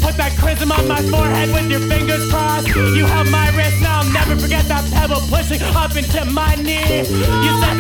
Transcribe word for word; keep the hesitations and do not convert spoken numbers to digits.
put that chrism on my forehead with your fingers crossed. You held my wrist, now I'll never forget that pebble pushing up into my knee. You said